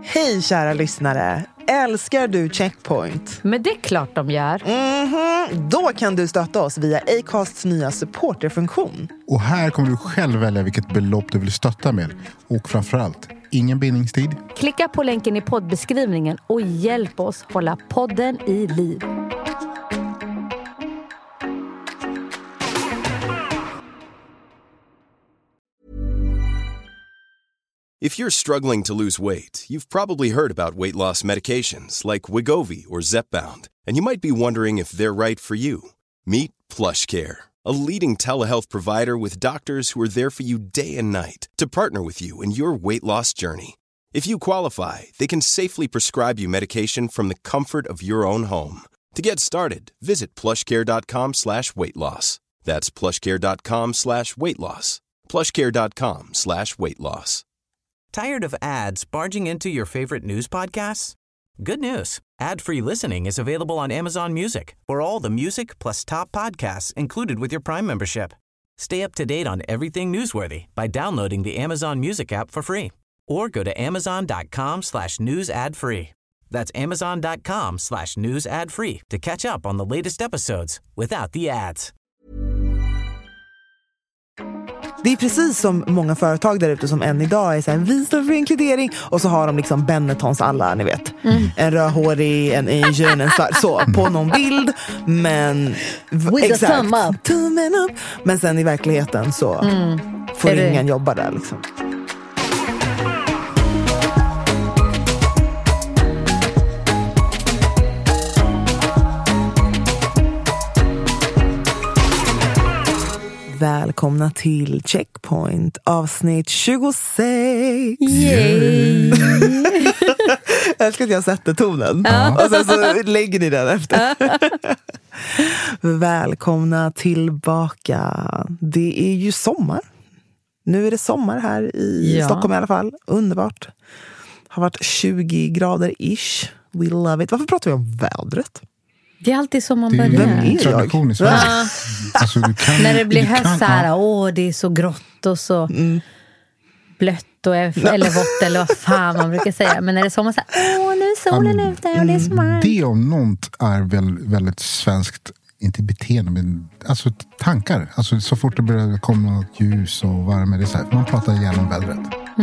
Hej kära lyssnare, älskar du Checkpoint? Men det är klart de gör. Då kan du stötta oss via Acasts nya supporterfunktion. Och här kommer du själv välja vilket belopp du vill stötta med. Och framförallt, ingen bindningstid. Klicka på länken i poddbeskrivningen och hjälp oss hålla podden i liv. If you're struggling to lose weight, you've probably heard about weight loss medications like Wegovy or Zepbound, and you might be wondering if they're right for you. Meet PlushCare, a leading telehealth provider with doctors who are there for you day and night to partner with you in your weight loss journey. If you qualify, they can safely prescribe you medication from the comfort of your own home. To get started, visit plushcare.com/weightloss. That's plushcare.com/weightloss. plushcare.com/weightloss. Tired of ads barging into your favorite news podcasts? Good news. Ad-free listening is available on Amazon Music for all the music plus top podcasts included with your Prime membership. Stay up to date on everything newsworthy by downloading the Amazon Music app for free or go to amazon.com/news ad free. That's amazon.com/news ad free to catch up on the latest episodes without the ads. Det är precis som många företag där ute som än idag är så här, vi står för inkludering, och så har de liksom Benettons alla, ni vet. En rödhårig, en Asian, en svart, så på någon bild, men exakt, tummen upp. Men sen i verkligheten så får ingen jobba där liksom. Välkomna till Checkpoint, avsnitt 26. Yay! Jag älskar att jag sätter tonen. Och sen så lägger ni den efter. Välkomna tillbaka. Det är ju sommar. Nu är det sommar här i Stockholm i alla fall. Underbart. Har varit 20 grader ish. We love it. Varför pratar vi om vädret? Det är alltid som man Det börjar. är en tradition i Sverige. Alltså, när det blir höst så här, det är så grått och så blött och eller vått eller vad fan man brukar säga. Men när det är sommar så här, nu är solen ute och det är sommar. Det om något är väl väldigt svenskt, inte beteende, men alltså tankar. Alltså så fort det börjar komma ljus och värme, det är så här, man pratar gärna om vädret.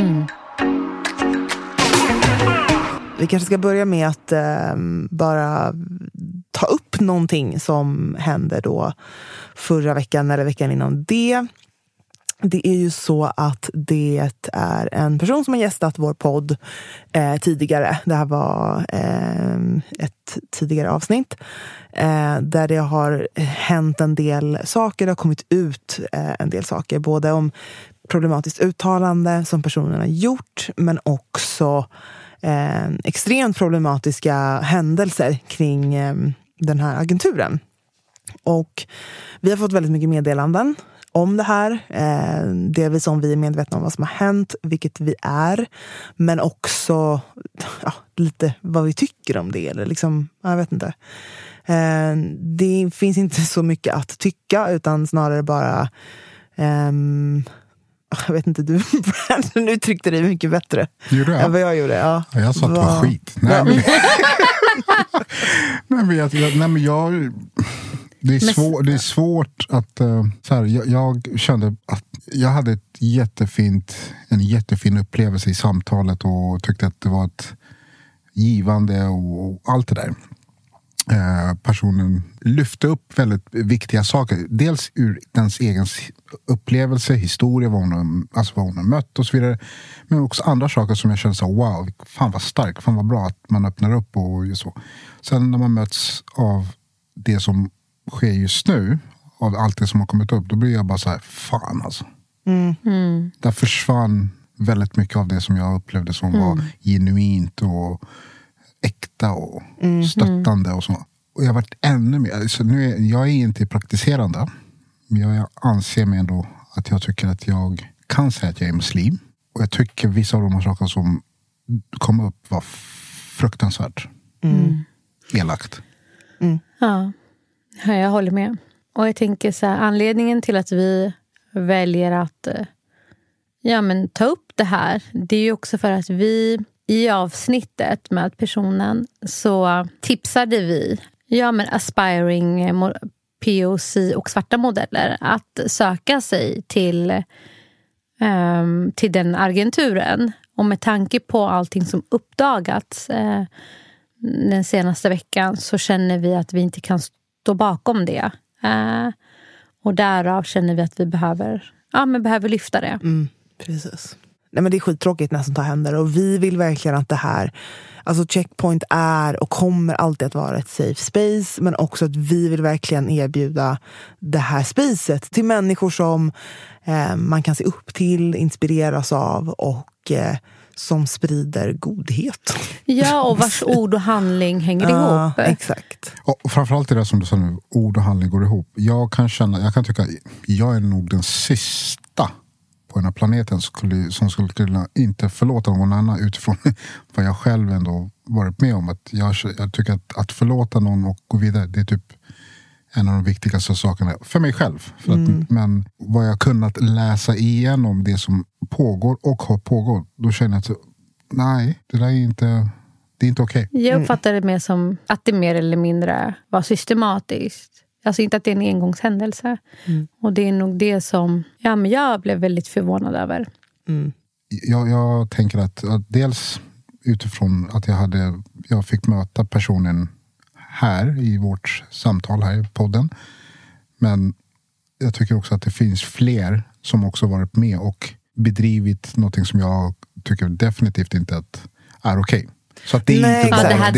Vi kanske ska börja med att bara ta upp någonting som hände då förra veckan eller veckan innan det. Det är ju så att det är en person som har gästat vår podd tidigare. Det här var ett tidigare avsnitt där det har hänt en del saker. Det har kommit ut en del saker. Både om problematiskt uttalande som personen har gjort, men också extremt problematiska händelser kring den här agenturen. Och vi har fått väldigt mycket meddelanden om det här. Delvis om vi är medvetna om vad som har hänt, vilket vi är. Men också lite vad vi tycker om det. Eller liksom, jag vet inte. Det finns inte så mycket att tycka, utan snarare bara... jag vet inte, du uttryckte dig mycket bättre än vad jag gjorde. Ja. Jag sa att det var skit. Nej, men, det är svårt att så här, jag kände att jag hade en jättefin upplevelse i samtalet och tyckte att det var ett givande och allt det där. Personen lyfte upp väldigt viktiga saker. Dels ur dens egen upplevelse, historia, vad hon har mött och så vidare. Men också andra saker som jag kände så wow, fan vad stark, fan vad bra att man öppnar upp och så. Sen när man möts av det som sker just nu, av allt det som har kommit upp, då blir jag bara så här, fan alltså. Där försvann väldigt mycket av det som jag upplevde som var genuint och äkta och stöttande och så. Och jag har varit ännu mer, alltså jag är inte praktiserande, men jag anser mig ändå att jag tycker att jag kan säga att jag är muslim. Och jag tycker vissa av de här sakerna som kom upp var fruktansvärt elakt. Ja, jag håller med. Och jag tänker så här, anledningen till att vi väljer att ta upp det här, det är ju också för att vi i avsnittet med personen så tipsade vi aspiring POC och svarta modeller att söka sig till den agenturen. Och med tanke på allting som uppdagats den senaste veckan så känner vi att vi inte kan stå bakom det. Och därav känner vi att vi behöver lyfta det. Precis. Nej, men det är skittråkigt när sånt här händer. Och vi vill verkligen att det här... Alltså Checkpoint är och kommer alltid att vara ett safe space. Men också att vi vill verkligen erbjuda det här spacet till människor som man kan se upp till, inspireras av och som sprider godhet. Ja, och vars ord och handling hänger ihop. Exakt. Och framförallt det där som du sa nu, ord och handling går ihop. Jag kan tycka, jag är nog den sista på den här planeten som skulle kunna inte förlåta någon annan utifrån vad jag själv ändå varit med om. Att jag tycker att förlåta någon och gå vidare, det är typ en av de viktigaste sakerna för mig själv. Men vad jag kunnat läsa igenom det som pågår och har pågått, då känner jag att nej, det där är inte okej. Jag uppfattar det mer som att det mer eller mindre var systematiskt. Alltså inte att det är en engångshändelse. Och det är nog det som jag blev väldigt förvånad över. Jag tänker att dels utifrån att jag fick möta personen här i vårt samtal här i podden. Men jag tycker också att det finns fler som också varit med och bedrivit någonting som jag tycker definitivt inte är okej. Så att det är inte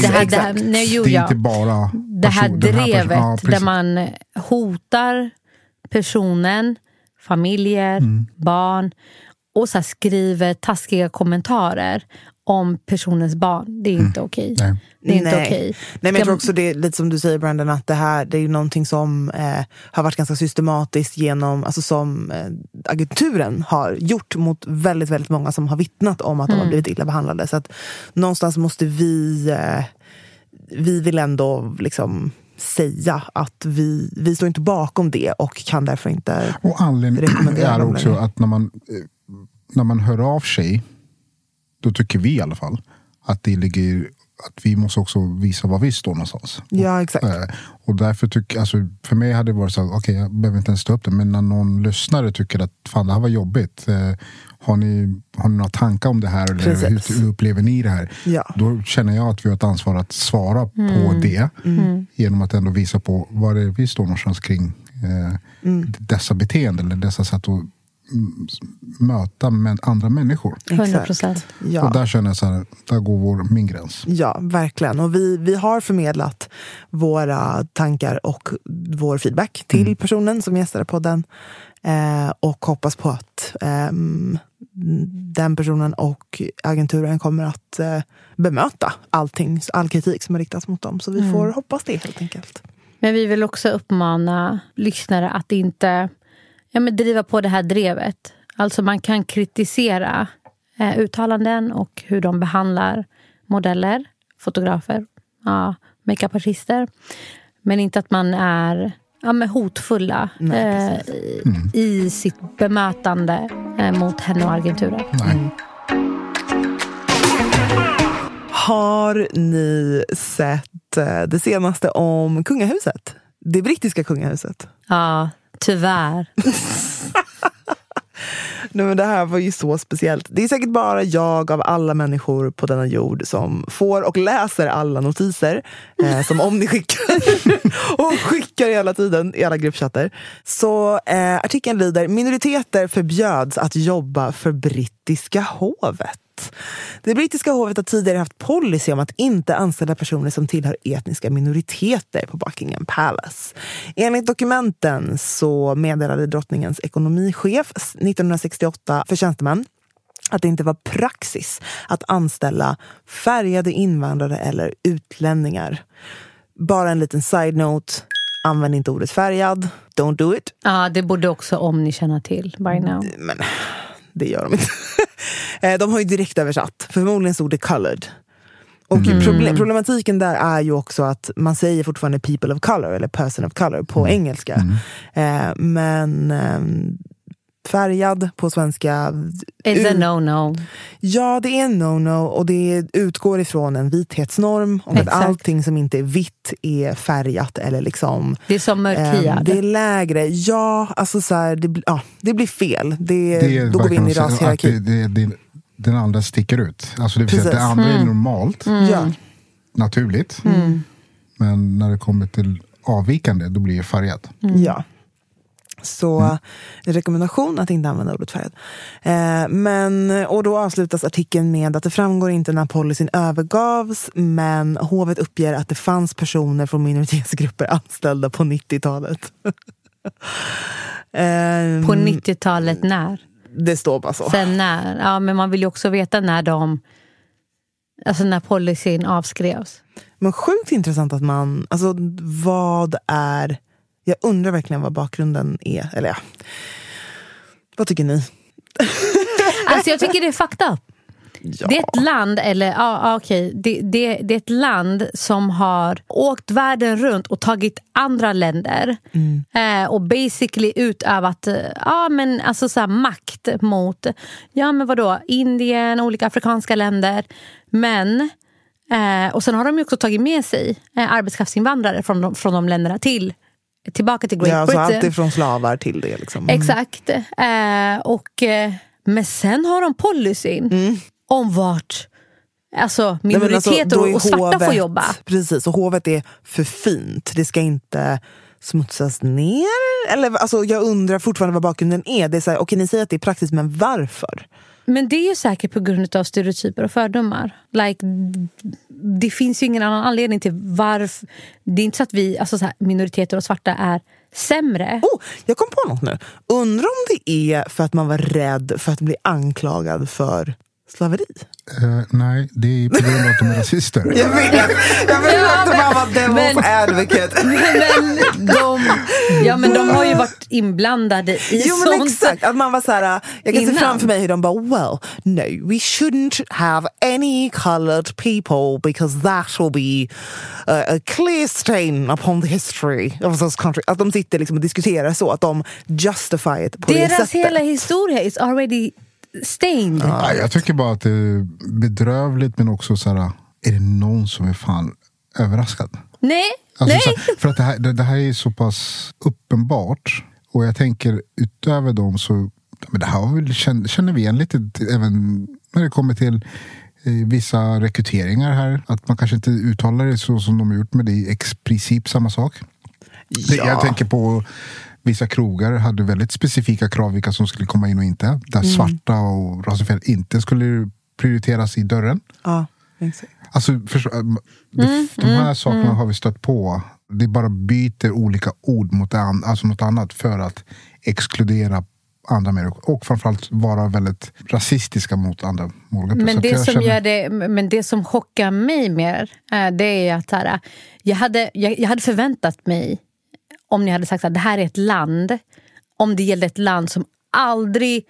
bara det här drevet där man hotar personen, familjer, barn och så skriver taskiga kommentarer om personens barn. Det är inte okej. Det är inte okej. Nej, men jag tror också det är lite som du säger, Brandon, att det är ju någonting som har varit ganska systematiskt genom, alltså som agenturen har gjort mot väldigt, väldigt många som har vittnat om att de har blivit illa behandlade. Så att någonstans måste vi vill ändå liksom säga att vi står inte bakom det och kan därför inte och anledningen är också att när man hör av sig, då tycker vi i alla fall att det ligger att vi måste också visa var vi står någonstans. Ja, exakt. Och därför för mig hade det varit så okej, jag behöver inte ens ta upp det, men när någon lyssnare tycker att fan, det här var jobbigt, har ni några tankar om det här eller hur upplever ni det här? Ja. Då känner jag att vi har ett ansvar att svara på det genom att ändå visa på var det vi står någonstans kring dessa beteenden eller dessa sätt att möta med andra människor. 100%. Ja. Och där känner jag så här, där går min gräns. Ja, verkligen. Och vi har förmedlat våra tankar och vår feedback till personen som gästade podden. Och hoppas på att den personen och agenturen kommer att bemöta all kritik som har riktats mot dem. Så vi får hoppas det helt enkelt. Men vi vill också uppmana lyssnare att inte driva på det här drevet. Alltså man kan kritisera uttalanden och hur de behandlar modeller, fotografer, makeupartister. Men inte att man är hotfulla i sitt bemötande mot henne och agenturen. Har ni sett det senaste om kungahuset? Det brittiska kungahuset? Ja, tyvärr. Nej, men det här var ju så speciellt. Det är säkert bara jag av alla människor på denna jord som får och läser alla notiser som om ni skickar och skickar hela tiden i alla gruppchatter. Så artikeln lyder: minoriteter förbjöds att jobba för brittiska hovet. Det brittiska hovet har tidigare haft policy om att inte anställa personer som tillhör etniska minoriteter på Buckingham Palace. Enligt dokumenten så meddelade drottningens ekonomichef 1968 för tjänstemän att det inte var praxis att anställa färgade invandrare eller utlänningar. Bara en liten side note: använd inte ordet färgad. Don't do it. Ja, det borde också om ni känner till by now. Men det gör de inte. De har ju direkt översatt. Förmodligen stod det colored. Och problematiken där är ju också att man säger fortfarande people of color eller person of color på engelska. Men färgad på svenska. It's a no-no. Ja, det är en no-no och det utgår ifrån en vithetsnorm om att allting som inte är vitt är färgat eller liksom... Det är som mörkhyad. Det är lägre. Ja, alltså så här, det blir fel. Då går vi in i rashierarki. Den andra sticker ut. Alltså det vill säga att det andra är normalt. Ja. Naturligt. Men när det kommer till avvikande, då blir det färgat. Ja. Så rekommendation att inte använda ordet färgad. Och då avslutas artikeln med att det framgår inte när policyn övergavs, men hovet uppger att det fanns personer från minoritetsgrupper anställda på 90-talet. På 90-talet när? Det står bara så. Sen när? Ja, men man vill ju också veta när policyn avskrevs. Men sjukt intressant att jag undrar verkligen vad bakgrunden är. Eller ja. Vad tycker ni? Alltså jag tycker det är fucked up. Ja. Det är ett land, det är ett land som har åkt världen runt och tagit andra länder och basically utövat makt mot Indien, olika afrikanska länder. Men och sen har de ju också tagit med sig arbetskraftsinvandrare från de länderna tillbaka till Great Britain. Alltså alltid från slavar till det liksom. Exakt. Men sen har de policyn om vart minoriteter och svarta får jobba. Precis, och hovet är för fint. Det ska inte smutsas ner. Eller, alltså, jag undrar fortfarande vad bakgrunden är. Det är så här, okej, ni säger att det är praktiskt, men varför? Men det är ju säkert på grund av stereotyper och fördomar. Det finns ju ingen annan anledning till varför. Det är inte så att minoriteter och svarta är sämre. Jag kom på något nu. Undrar om det är för att man var rädd för att bli anklagad för slaveri? Nej, det är på grund av att de är rasister. Jag vet att de var devil's advocate. Men de har ju varit inblandade i sånt. Men exakt, att man var så här, jag kan se framför mig hur de bara, well, no, we shouldn't have any colored people because that will be a clear stain upon the history of this country. Att de sitter liksom och diskuterar så, att de justify it på det sättet. Deras hela historia is already stained. Jag tycker bara att det är bedrövligt, men också så här, är det någon som är fan överraskad? Nej. För att det här är så pass uppenbart, och jag tänker utöver dem så, men det här känner vi igen lite även när det kommer till vissa rekryteringar här, att man kanske inte uttalar det så som de har gjort, men det är i princip samma sak. Ja. Jag tänker på vissa krogar hade väldigt specifika krav vilka som skulle komma in och inte. Där svarta och rasifierade inte skulle prioriteras i dörren. Ja, exakt. Alltså, de här sakerna har vi stött på. Det bara byter olika ord mot något annat för att exkludera andra människor. Och framförallt vara väldigt rasistiska mot andra målgrupper. Men det som chockar mig mer, det är att jag hade förväntat mig, om ni hade sagt att det här är ett land, om det gällde ett land som aldrig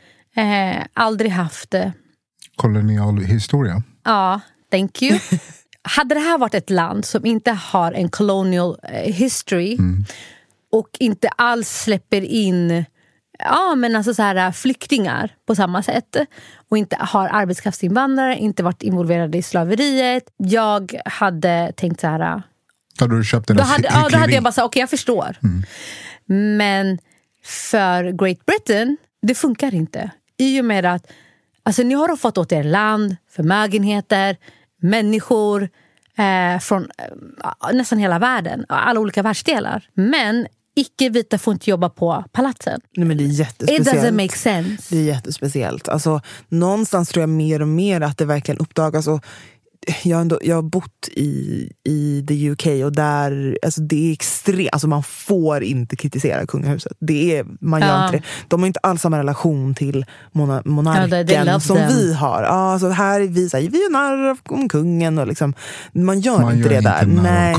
haft kolonial historia. Ja, thank you. Hade det här varit ett land som inte har en colonial history och inte alls släpper in flyktingar på samma sätt och inte har arbetskraftsinvandrare, inte varit involverade i slaveriet, jag hade tänkt så här. Hade du köpt den? Då hade jag bara sagt, okej, jag förstår. Men för Great Britain, det funkar inte. I och med att ni har fått åt er land, förmögenheter, människor från nästan hela världen, alla olika världsdelar. Men icke-vita får inte jobba på palatsen. Nej, men det är jättespeciellt. It doesn't make sense. Det är jättespeciellt. Alltså, någonstans tror jag mer och mer att det verkligen uppdagas. Och jag har bott i the UK och där, alltså det är extremt, alltså man får inte kritisera kungahuset. Man gör inte det. De har inte alls samma relation till monarken som vi har. Alltså här vi säger vi är narr om kungen och liksom, man gör inte det där. Nej.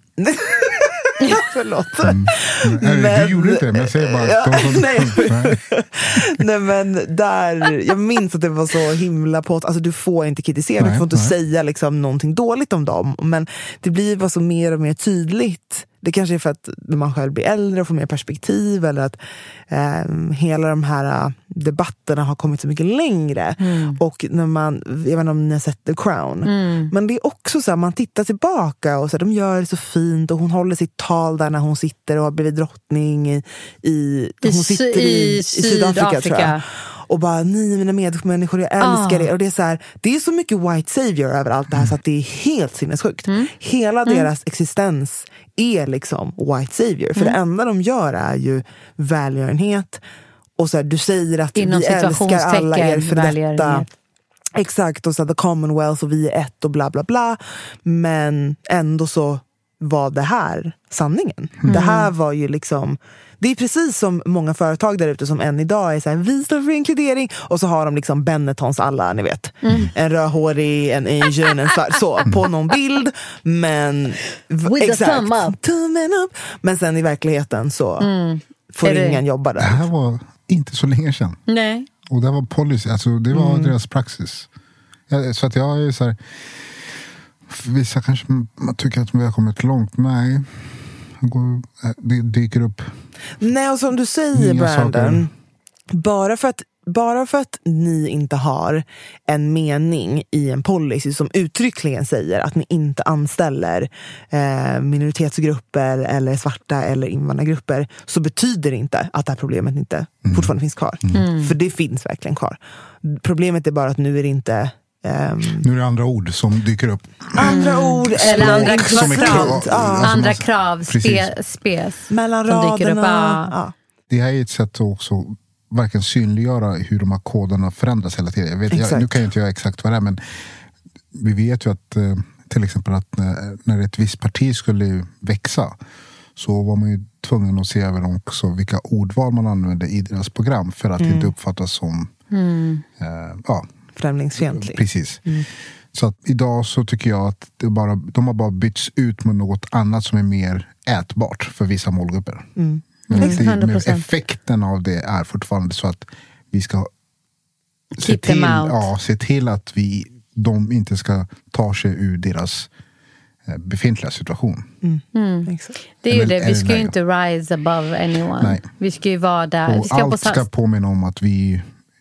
Förlåt. Du gjorde inte det, men jag säger bara nej, men där, jag minns att det var så himla på, alltså du får inte kritisera, du får inte säga liksom någonting dåligt om dem, men det blir bara så mer och mer tydligt. Det kanske är för att man själv blir äldre och får mer perspektiv, eller att hela de här debatterna har kommit så mycket längre. Och när man, jag vet inte om ni har sett The Crown, men det är också så här, man tittar tillbaka och så här, de gör det så fint, och hon håller sitt tal där när hon sitter och har blivit drottning i Sydafrika, tror jag. Och bara, ni mina medmänniskor, jag älskar er. Och det är så här, det är så mycket white savior över allt det här, så att det är helt sinnessjukt. Hela deras existens är liksom white savior. För det enda de gör är ju välgörenhet. Och så här, du säger att inom vi älskar alla er för detta. Exakt, och så här, the Commonwealth och vi är ett och bla bla bla. Men ändå så var det här sanningen. Det här var ju liksom, det är precis som många företag där ute som än idag är så här, vi står för inkludering, och så har de liksom Benettons alla, ni vet. En rödhårig, en asian, en svart, så på någon bild, men exakt, tummen upp. Men sen i verkligheten så får ingen jobba där. Det här var inte så länge sedan. Nej. Och det var policy, alltså det var deras praxis. Så att jag är så här, vissa kanske man tycker att vi har kommit långt. Nej, det dyker upp. Nej, och som du säger, Brandon, bara för att ni inte har en mening i en policy som uttryckligen säger att ni inte anställer minoritetsgrupper eller svarta eller invandrargrupper, så betyder det inte att det här problemet inte fortfarande finns kvar. För det finns verkligen kvar. Problemet är bara att nu är det inte nu är det andra ord som dyker upp. Andra ord eller andra krav. Andra alltså, krav, spes. Mellan som dyker upp. raderna. Det här är ett sätt att också verkligen synliggöra hur de här koderna förändras hela tiden. Nu kan jag inte göra exakt vad det är, men vi vet ju att till exempel att när ett visst parti skulle växa, så var man ju tvungen att se över också vilka ordval man använde i deras program för att inte uppfattas som främlingsfientlig. Precis. Så att idag så tycker jag att de har bara bytts ut med något annat som är mer ätbart för vissa målgrupper. Men effekten av det är fortfarande så att vi ska se till att de inte ska ta sig ur deras befintliga situation. Det är ju det, vi ska ju inte rise above anyone. Nej. Vi ska ju vara där. Och allt ska påminna om att vi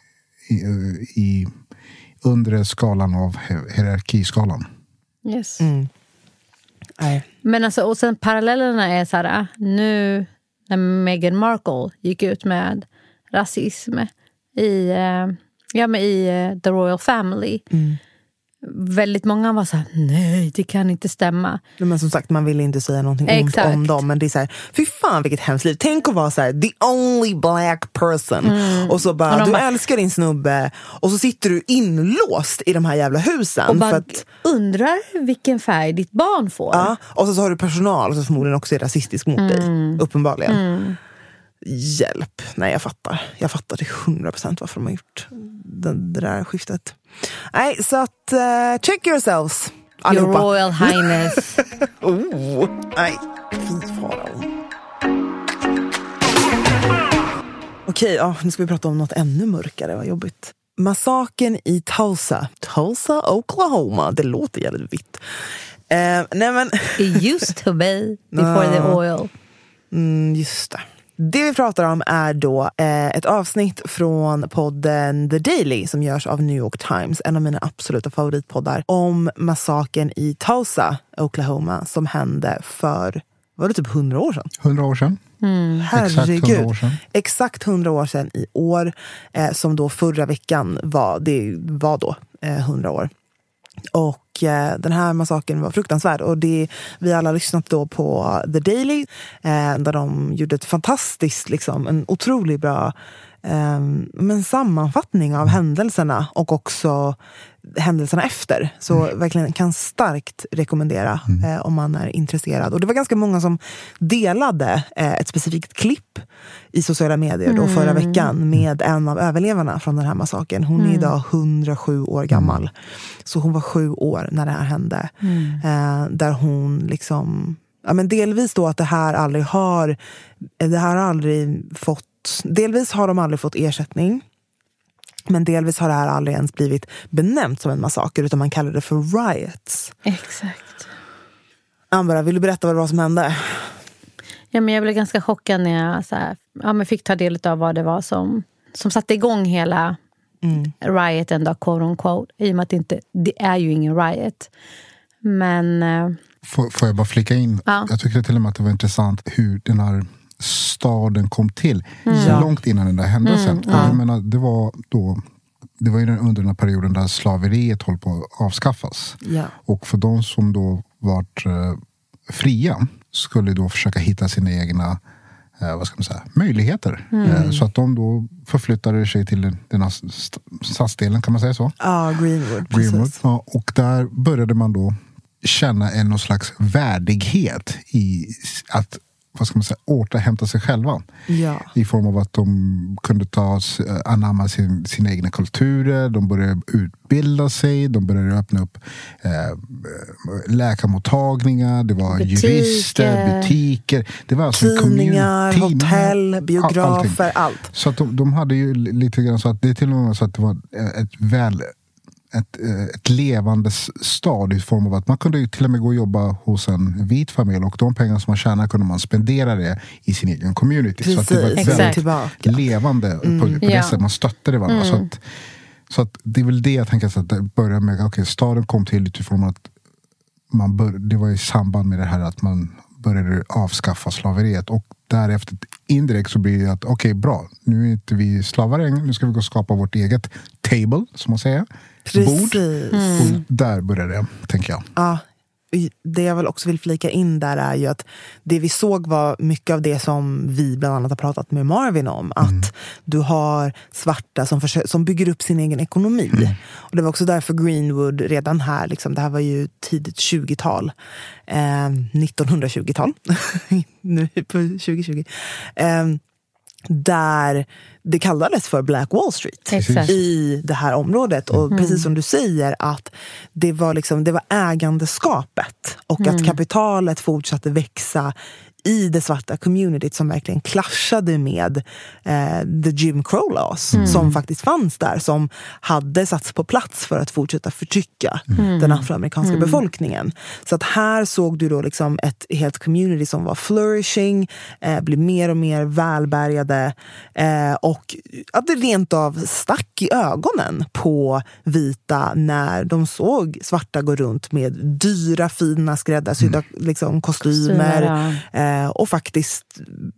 i undre skalan av hierarkiskalan. Yes. Men alltså, och sen parallellerna är så här, nu när Meghan Markle gick ut med rasism i The Royal Family. Väldigt många var så här, nej, det kan inte stämma. Men som sagt, man vill inte säga någonting om dem, men det är så här, fy fan vilket hemskt liv. Tänk att vara så här, the only black person. Och så bara, du älskar din snubbe, och så sitter du inlåst i de här jävla husen. Och bara för att, undrar vilken färg ditt barn får. Ja, och så har du personal som förmodligen också är rasistisk mot dig, uppenbarligen. Hjälp. Nej, jag fattar till 100% varför de har gjort det där skiftet. Nej, så att check yourselves allihopa. Your Royal Highness. Nej, fy faran. Okej, nu ska vi prata om något ännu mörkare. Vad jobbigt. Massakern i Tulsa, Oklahoma. Det låter jävligt vitt. Nej, men It used to be before the oil. Just det. Det vi pratar om är då ett avsnitt från podden The Daily som görs av New York Times, en av mina absoluta favoritpoddar, om massakern i Tulsa, Oklahoma, som hände för, var det typ 100 år sedan? 100 år sedan. Herregud. Exakt 100 år sedan. Exakt 100 år sedan i år, som då förra veckan var då 100 år. Och den här massakern var fruktansvärd, och vi alla lyssnat då på The Daily, där de gjorde ett fantastiskt, liksom, en otroligt bra sammanfattning av händelserna, och också händelserna efter. Så verkligen kan starkt rekommendera om man är intresserad. Och det var ganska många som delade ett specifikt klipp i sociala medier då förra veckan med en av överlevarna från den här massakern. Hon är idag 107 år gammal. Så hon var 7 år när det här hände. Där hon liksom, delvis då att det här aldrig fått, delvis har de aldrig fått ersättning. Men delvis har det här aldrig ens blivit benämnt som en massaker, utan man kallar det för riots. Exakt. Ambra, vill du berätta vad det var som hände? Ja, men jag blev ganska chockad när jag så här, men fick ta del av vad det var som satte igång hela rioten då, quote on quote. I och med att det är ju ingen riot. Men... Får jag bara flika in? Ja. Jag tyckte till och med att det var intressant hur den här staden kom till. Långt innan den där händelsen. Jag menar, det var ju under den här perioden där slaveriet höll på att avskaffas. Ja. Och för de som då vart fria skulle då försöka hitta sina egna möjligheter. Så att de då förflyttade sig till den här stadsdelen, kan man säga så? Ja, Greenwood. Ja, och där började man då känna någon slags värdighet i att återhämta sig själva. Ja. I form av att de kunde anamma sina egna kulturer, de började utbilda sig, de började öppna upp läkarmottagningar, det var jurister, butiker, det var alltså tidningar, hotell, biografer, allt. Så att de hade ju lite grann så att det till och med så att det var ett levande stad i form av att man kunde ju till och med gå och jobba hos en vit familj och de pengar som man tjänar kunde man spendera det i sin egen community. Precis, så att det var ett väldigt tillbaka. levande på det sättet man stöttade varandra. Så att det är väl det jag tänker att det börjar med. Staden kom till utifrån att det var i samband med det här att man började avskaffa slaveriet och därefter indirekt så blir det att bra, nu är inte vi slavar längre, nu ska vi gå och skapa vårt eget table, som man säger. Bord. Och där började det, tänker jag. Ja, det jag väl också vill flika in där är ju att det vi såg var mycket av det som vi bland annat har pratat med Marvin om. Att du har svarta som bygger upp sin egen ekonomi. Och det var också därför Greenwood redan här, liksom, det här var ju tidigt 20-tal. 1920-tal. Nu på 2020. Där det kallades för Black Wall Street. Exakt. I det här området. Och precis som du säger att det var ägandeskapet och att kapitalet fortsatte växa i det svarta communityt som verkligen clashade med the Jim Crow laws som faktiskt fanns där, som hade satts på plats för att fortsätta förtrycka den afroamerikanska befolkningen. Så att här såg du då liksom ett helt community som var flourishing, blev mer och mer välbärgade och att det rent av stack i ögonen på vita när de såg svarta gå runt med dyra, fina, skräddarsydda liksom, kostymer. Och faktiskt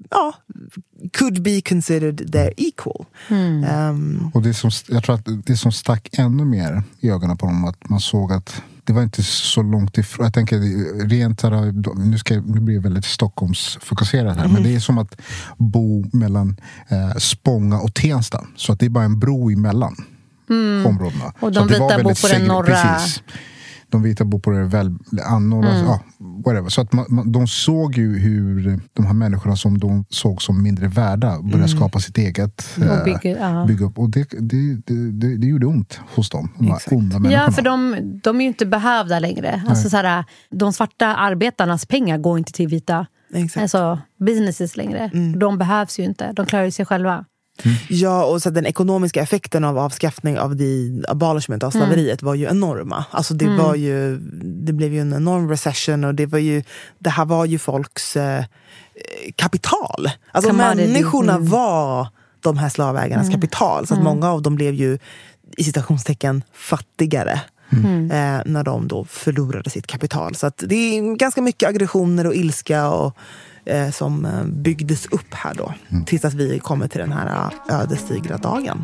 could be considered their equal. Och jag tror att det som stack ännu mer i ögonen på dem, att man såg att det var inte så långt ifrån. Jag tänker rent nu blir det väldigt Stockholmsfokuserat här, men det är som att bo mellan Spånga och Tensta, så att det är bara en bro emellan områdena. Och de vita bor på den norra. Precis. De vita bor på det väl whatever. Så att de såg ju hur de här människorna som de såg som mindre värda började skapa sitt eget bygga upp. Och det gjorde ont hos dem, de här onda människorna. Ja, för de är ju inte behövda längre. Alltså, såhär, de svarta arbetarnas pengar går inte till vita businesses längre. De behövs ju inte, de klarar ju sig själva. Ja, och så den ekonomiska effekten av avskaffning av abolishment av slaveriet var ju enorma. Alltså det blev ju en enorm recession och det här var ju folks kapital. Alltså människorna var de här slavägarnas kapital. Så att många av dem blev ju i citationstecken fattigare. När de då förlorade sitt kapital. Så att det är ganska mycket aggressioner och ilska och som byggdes upp här då. Tills att vi kommer till den här ödesdigra dagen.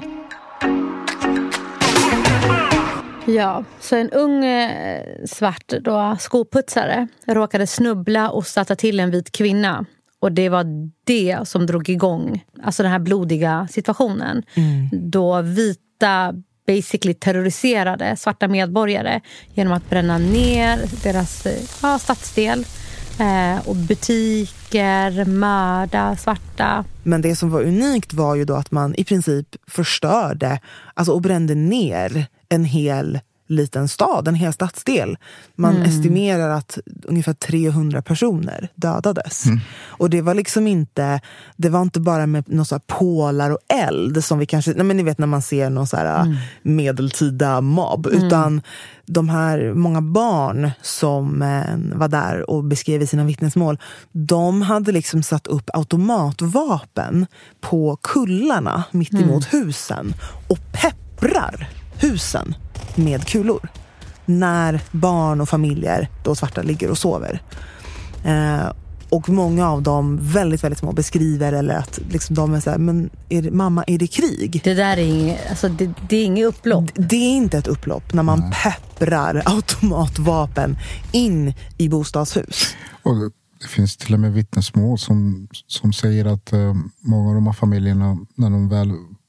Ja, så en ung svart då, skoputsare råkade snubbla och stöta till en vit kvinna. Och det var det som drog igång alltså den här blodiga situationen. Då vita basically terroriserade svarta medborgare genom att bränna ner deras stadsdel och butiker, mörda svarta. Men det som var unikt var ju då att man i princip förstörde och brände ner en hel liten stad, en hel stadsdel. Man estimerar att ungefär 300 personer dödades. Och det var liksom inte bara med någon så här pålar och eld som vi kanske, nej men ni vet när man ser någon så här medeltida mobb, utan de här många barn som var där och beskrev i sina vittnesmål, de hade liksom satt upp automatvapen på kullarna mitt emot husen och pepprar husen med kulor när barn och familjer, då svarta, ligger och sover. Och många av dem, väldigt, väldigt små, beskriver eller att liksom de är så här, men mamma, är det krig? Det där är det är inget upplopp. Det är inte ett upplopp när man pepprar automatvapen in i bostadshus. Och det finns till och med vittnesmål som säger att många av de här familjerna, när de väl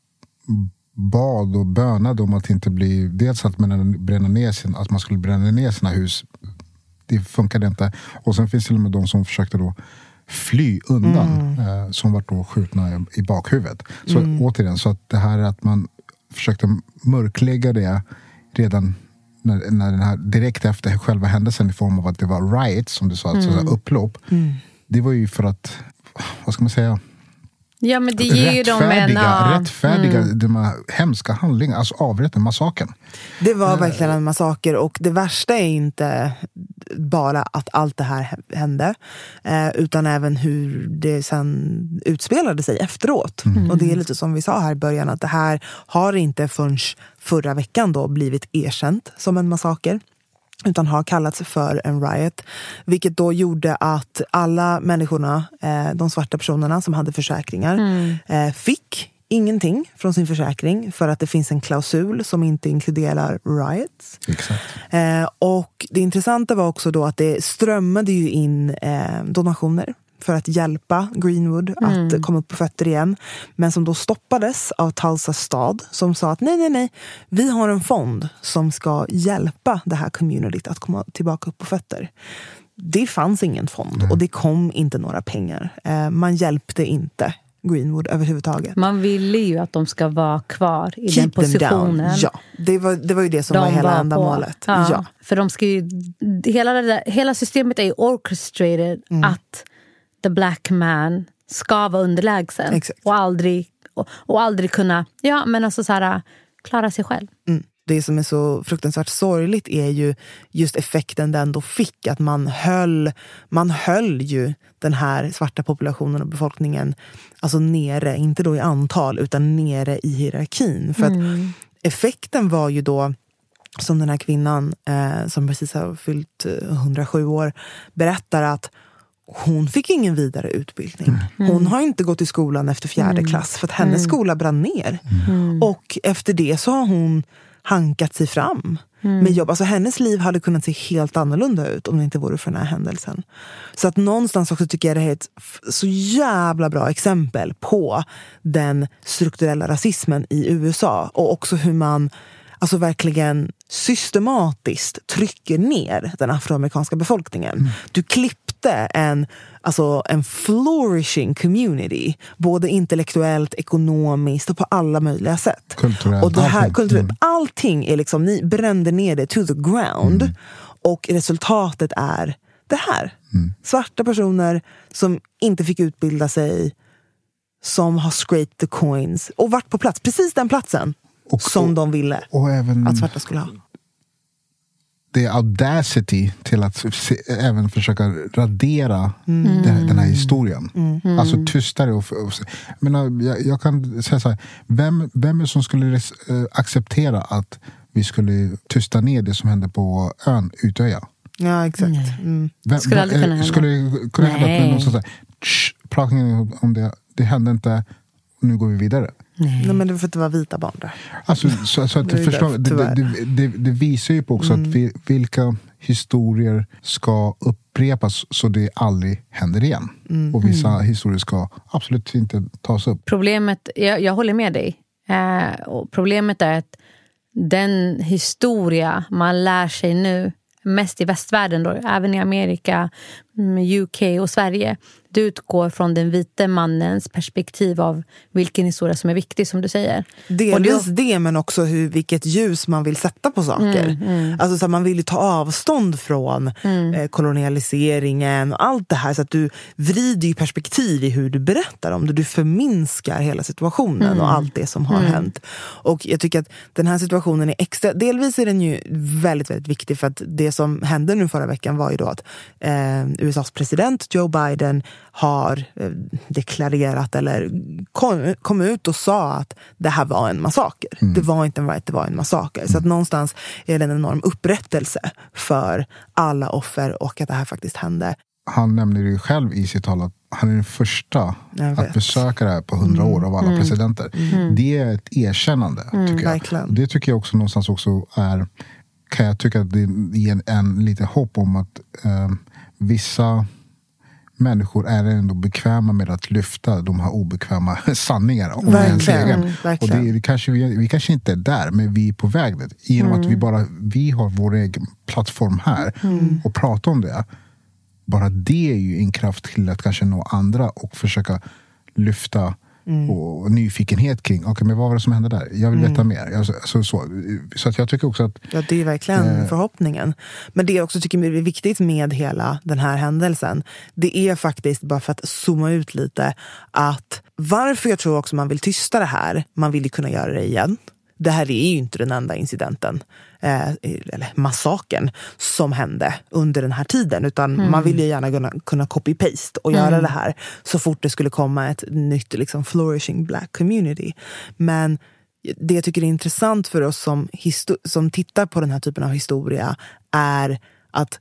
bad och bönade om att inte bli, dels att man skulle bränna ner sina hus, det funkade inte. Och sen finns det till och med de som försökte då fly undan, som var då skjutna i bakhuvudet. Så återigen, så att det här är att man försökte mörklägga det redan när den här, direkt efter själva händelsen, i form av att det var riots, som du sa, alltså upplopp. Det var ju för att, vad ska man säga, ja, men det ger ju rättfärdiga de här hemska handlingar, alltså avrätten, massaken. Det var verkligen en massaker, och det värsta är inte bara att allt det här hände, utan även hur det sen utspelade sig efteråt. Och det är lite som vi sa här i början, att det här har inte förrän förra veckan då blivit erkänt som en massaker, utan har kallats för en riot, vilket då gjorde att alla människorna, de svarta personerna som hade försäkringar, fick ingenting från sin försäkring, för att det finns en klausul som inte inkluderar riots. Exakt. Och det intressanta var också då att det strömmade ju in donationer för att hjälpa Greenwood att komma upp på fötter igen. Men som då stoppades av Tulsa stad, som sa att nej, vi har en fond som ska hjälpa det här communityt att komma tillbaka upp på fötter. Det fanns ingen fond och det kom inte några pengar. Man hjälpte inte Greenwood överhuvudtaget. Man ville ju att de ska vara kvar i den positionen. Ja, det var ju det som var hela ändamålet. Ja. För de ska ju, hela systemet är ju orchestrated att the black man ska vara underlägsen. Exakt. och aldrig kunna klara sig själv. Det som är så fruktansvärt sorgligt är ju just effekten den då fick, att man höll ju den här svarta populationen och befolkningen alltså nere, inte då i antal utan nere i hierarkin. För att effekten var ju då, som den här kvinnan som precis har fyllt 107 år berättar, att hon fick ingen vidare utbildning. Hon har inte gått i skolan efter 4:e klass för att hennes skola brann ner. Och efter det så har hon hankat sig fram med jobb. Alltså hennes liv hade kunnat se helt annorlunda ut om det inte vore för den här händelsen. Så att någonstans också tycker jag det är ett så jävla bra exempel på den strukturella rasismen i USA. Och också hur man alltså verkligen systematiskt trycker ner den afroamerikanska befolkningen. Du klippte en flourishing community, både intellektuellt, ekonomiskt och på alla möjliga sätt. Kulturellt. Och det här, allting är liksom, ni brände ner det to the ground. Och resultatet är det här. Svarta personer som inte fick utbilda sig, som har scraped the coins och varit på plats, precis den platsen som de ville och även att svarta skulle ha. Det är audacity till att även försöka radera den här historien. Alltså tystare. Jag kan säga så här, vem är det som skulle acceptera att vi skulle tysta ner det som hände på ön Utöja? Ja, exakt. Skulle aldrig kunna hända. Skulle kunna hända någon sån här, pratar om det hände inte, nu går vi vidare. Nej, men det var för att det var vita barn där. Alltså, så att det visar ju på också att vilka historier ska upprepas så det aldrig händer igen. Och vissa historier ska absolut inte tas upp. Problemet, jag håller med dig. Och problemet är att den historia man lär sig nu, mest i västvärlden då, även i Amerika, UK och Sverige. Du utgår från den vita mannens perspektiv av vilken historia som är viktig, som du säger. Delvis det, men också vilket ljus man vill sätta på saker. Alltså så man vill ju ta avstånd från kolonialiseringen och allt det här, så att du vrider ju perspektiv i hur du berättar om det. Du förminskar hela situationen och allt det som har hänt. Och jag tycker att den här situationen är extra, delvis är den ju väldigt, väldigt viktig, för att det som hände nu förra veckan var ju då att USAs president Joe Biden har deklarerat eller kom ut och sa att det här var en massaker. Det var inte en riot, det var en massaker. Så att någonstans är det en enorm upprättelse för alla offer och att det här faktiskt hände. Han nämner ju själv i sitt tal att han är den första att besöka det här på 100 år av alla presidenter. Det är ett erkännande, tycker jag. Verkligen. Det tycker jag också någonstans också är, kan jag tycka att det ger en lite hopp om att vissa människor är ändå bekväma med att lyfta de här obekväma sanningarna om ens egen. Och det, vi kanske inte är där, men vi är på väg dit. Genom att vi har vår egen plattform här och pratar om det. Bara det är ju en kraft till att kanske nå andra och försöka lyfta och nyfikenhet kring, men vad var det som hände där? Jag vill veta mer. Så att jag tycker också att... Ja, det är verkligen förhoppningen. Men det jag också tycker är viktigt med hela den här händelsen, det är faktiskt, bara för att zooma ut lite, att varför jag tror också man vill tysta det här, man vill ju kunna göra det igen. Det här är ju inte den enda incidenten eller massakern som hände under den här tiden, utan man vill ju gärna kunna copy-paste och göra det här så fort det skulle komma ett nytt liksom flourishing black community. Men det jag tycker är intressant för oss som tittar på den här typen av historia är att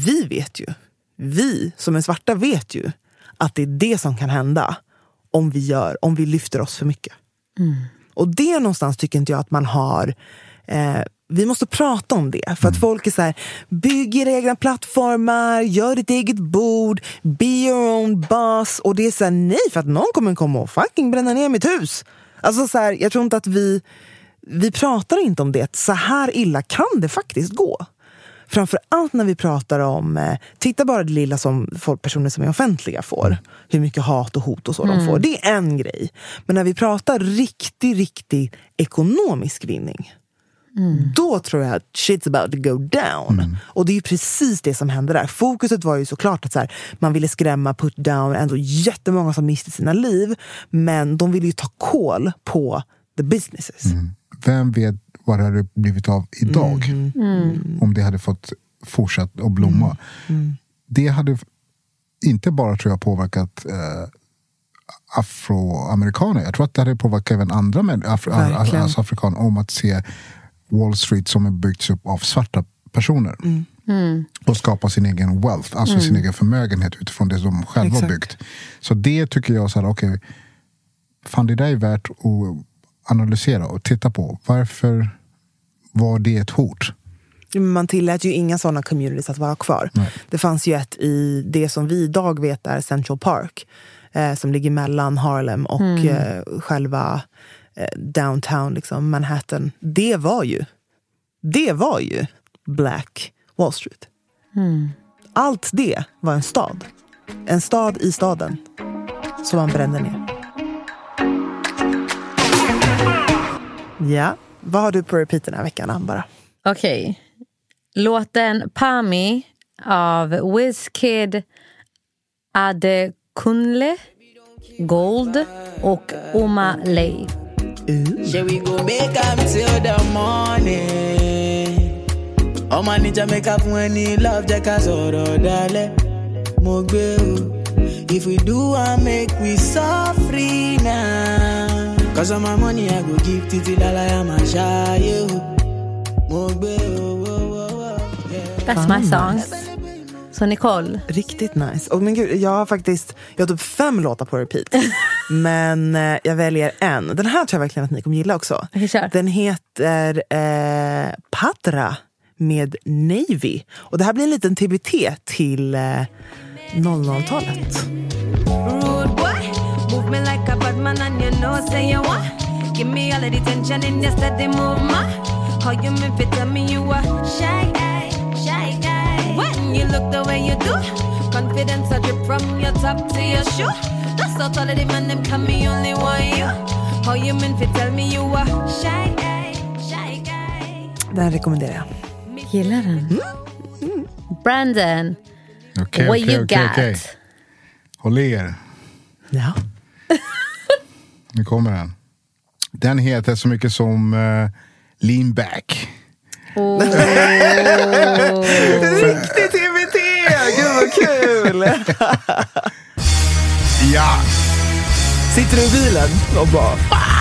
vi som är svarta vet ju att det är det som kan hända om vi lyfter oss för mycket. Och det någonstans tycker inte jag att man har... vi måste prata om det. För att folk är så här, bygg era egna plattformar, gör ditt eget bord, be your own boss. Och det är så här, nej, för att någon kommer komma och fucking bränna ner mitt hus. Alltså så här, jag tror inte att vi pratar inte om det. Så här illa kan det faktiskt gå. Framförallt när vi pratar om, titta bara det lilla som personer som är offentliga får. Hur mycket hat och hot och så de får. Det är en grej. Men när vi pratar riktig ekonomisk vinning, då tror jag att shit's about to go down. Och det är ju precis det som hände där. Fokuset var ju såklart att så här, man ville skrämma, put down, ändå jättemånga som miste sina liv. Men de ville ju ta koll på the businesses. Vem vet vad det hade blivit av idag om det hade fått fortsatt att blomma. Det hade inte bara, tror jag, påverkat afroamerikaner. Jag tror att det hade påverkat även andra afrikaner om att se Wall Street som är byggts upp av svarta personer och skapa sin egen wealth, alltså sin egen förmögenhet utifrån det som de själva har byggt. Så det tycker jag så här, fan, det där är värt att analysera och titta på. Varför var det ett hot? Man tillät ju inga sådana communities att vara kvar. Nej. Det fanns ju ett i det som vi idag vet är Central Park, som ligger mellan Harlem och själva downtown liksom, Manhattan. Det var ju Black Wall Street. Allt det var en stad. En stad i staden som man brände ner. Ja, vad har du på repeat den här veckan, Ambara? Okej. Låten Pami av Wizkid, Adekunle, Gold och Oma Lay. Shall we go make up till the morning? Oh man, need to make up when you love the casoro dale. Mogbe, if we do, I make we so free now. Cause of my money I go give Titi Lala ya my shy. Mogbe, That's my song. Så Nicole. Riktigt nice. Och men gud, jag har typ 5 låtar på repeat. Men jag väljer en. Den här tror jag verkligen att ni kommer gilla också. Okay, den heter Patra med Navy. Och det här blir en liten TBT till 00-talet. Rude boy, move me like a bad man and you know say you want. Give me all of the tension in your steady movement. How you mean fit tell me you are shy guy. When you look the way you do, Confidence I drip from your top to your shoe. That's not all of the man them come me only want you. How you mean fi tell me you are shy guy, shy guy. Den rekommenderar jag. Gillar den. Brandon, what you got? Håll i er. Ja. Nu kommer den. Den heter så mycket som Lean Back. Riktigt TBT! Gud vad kul! Ja! Sitter du i bilen och bara...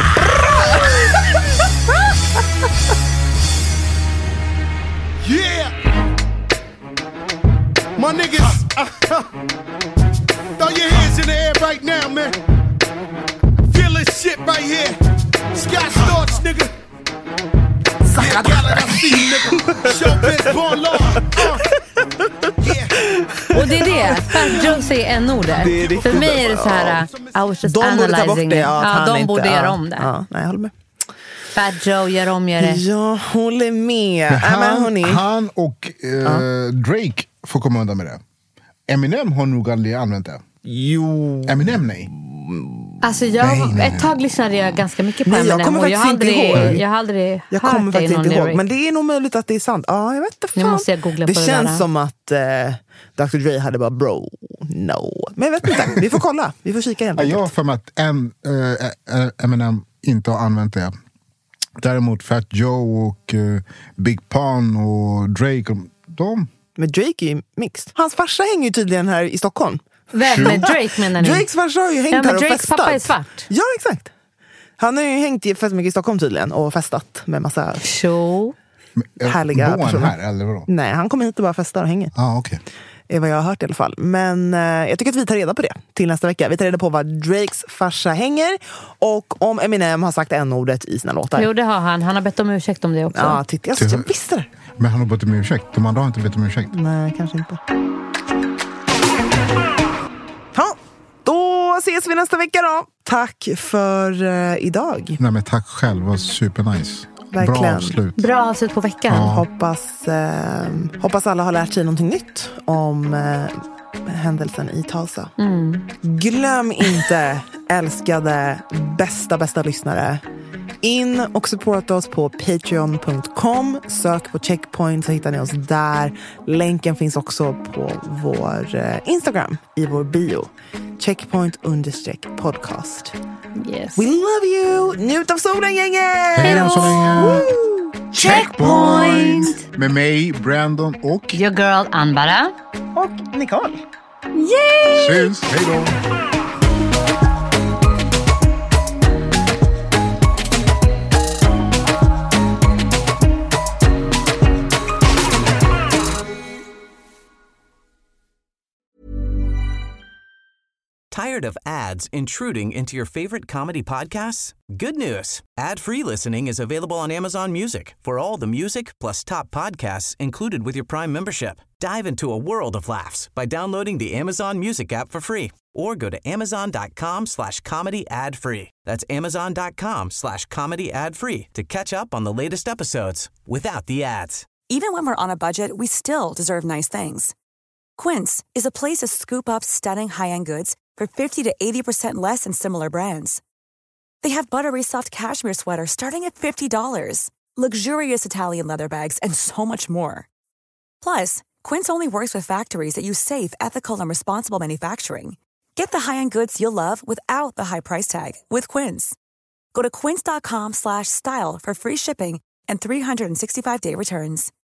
Yeah! My niggas, throw your hands in the air right now, man. Feel this shit right here. Scott Storch, nigga. Yeah, Khaled, I see you, nigga. Showbiz, born law. Och det är det. Fat Joe säger n-ordet. För mig är det så här, I was just de borde ta bort det. Ja, de borde göra om det. Ja, nej, jag håller med. Fat Joe, gör det. Jag håller med. Han och Drake får komma undan med det. Eminem har nog aldrig använt det. Jo. Eminem, nej. Alltså ett tag lyssnade jag ganska mycket på Eminem. Jag kommer faktiskt inte ihåg. Jag har aldrig jag hört kommer det i faktiskt någon inte ihåg. lyric. Men det är nog möjligt att det är sant. Ja, jag vet inte fan. Nu måste jag googla det på det känns där. som att Dr. Dre hade bara bro, no. Men jag vet inte, vi får kolla. Vi får kika helt Jag har för mig att Eminem inte har använt det. Däremot Fat Joe och Big Pun och Drake, de... Men Drake är ju mixed. Hans farsa hänger ju tydligen här i Stockholm. Vem med Drake menar ni? Drakes farsa har ju hängt här och Drakes festat. pappa är svart. Ja, exakt. Han har ju hängt fest mycket i Stockholm tydligen och festat med massa härliga personer. personer. Här, eller vadå? Nej, han kommer hit och bara festar och hänger. Okej. Är vad jag har hört i alla fall. Men jag tycker att vi tar reda på det till nästa vecka. Vi tar reda på vad Drakes farsa hänger och om Eminem har sagt n-ordet i sina låtar. Jo, det har han. Han har bett om ursäkt om det också. Ja, titta. Jag visste det. Men han har bett om ursäkt. De andra har inte bett om ursäkt. Nej, kanske inte. Ja, då ses vi nästa vecka då. Tack för idag. Nej, men tack själv. Det var supernice. Verkligen. Bra avslut. Bra avslut på veckan. Ja. Hoppas alla har lärt sig någonting nytt om händelsen i Tulsa. Glöm inte, älskade, bästa lyssnare. In och supporta oss på patreon.com. Sök på Checkpoint så hittar ni oss där. Länken finns också på vår Instagram i vår bio. Checkpoint_podcast. Yes. We love you! Njut av solen, gänget! Hej då så länge! Checkpoint! Med mig, Brandon och... Your girl Anbara. Och Nicole. Yay! Syns, hej då! Tired of ads intruding into your favorite comedy podcasts? Good news. Ad-free listening is available on Amazon Music for all the music plus top podcasts included with your Prime membership. Dive into a world of laughs by downloading the Amazon Music app for free or go to amazon.com/comedy ad-free. That's amazon.com/comedy ad-free to catch up on the latest episodes without the ads. Even when we're on a budget, we still deserve nice things. Quince is a place to scoop up stunning high-end goods for 50 to 80% less than similar brands. They have buttery soft cashmere sweaters starting at $50, luxurious Italian leather bags, and so much more. Plus, Quince only works with factories that use safe, ethical, and responsible manufacturing. Get the high-end goods you'll love without the high price tag with Quince. Go to quince.com/style for free shipping and 365-day returns.